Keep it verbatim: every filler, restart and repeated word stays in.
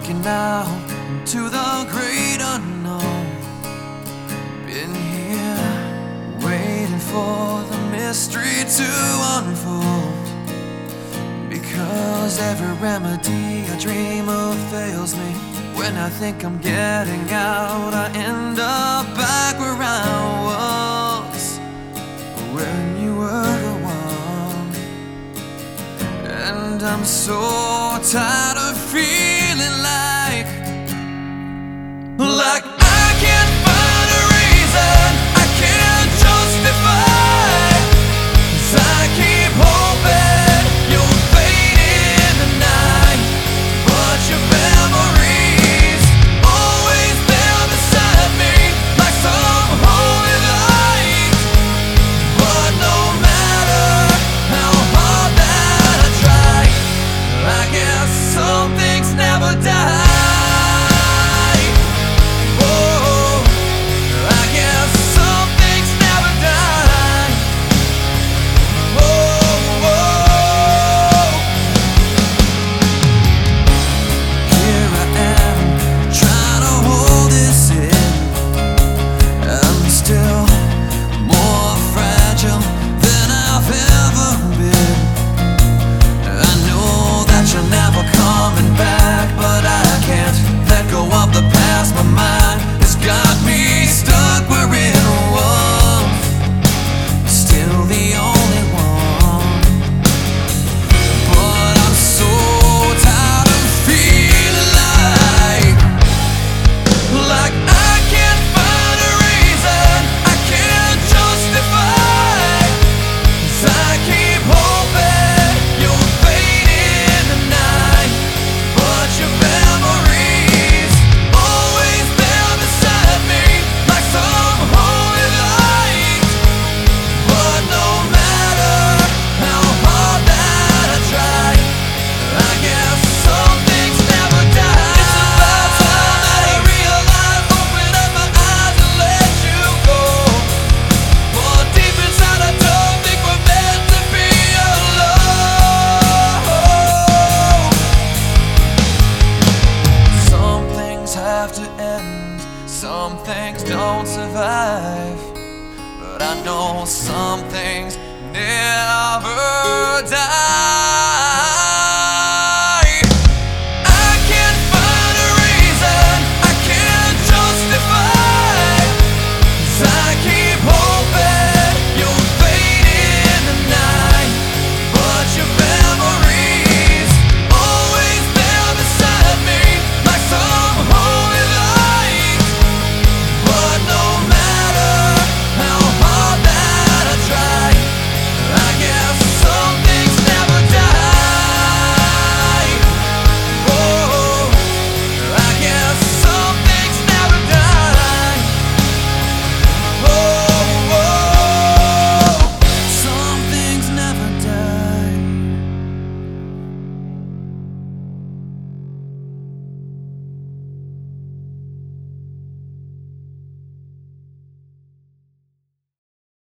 walking out into the great unknown. Been here, waiting for the mystery to unfold. Because every remedy I dream of fails me. When I think I'm getting out, I end up back where I was, when you were the one. And I'm so tired of feeling like, like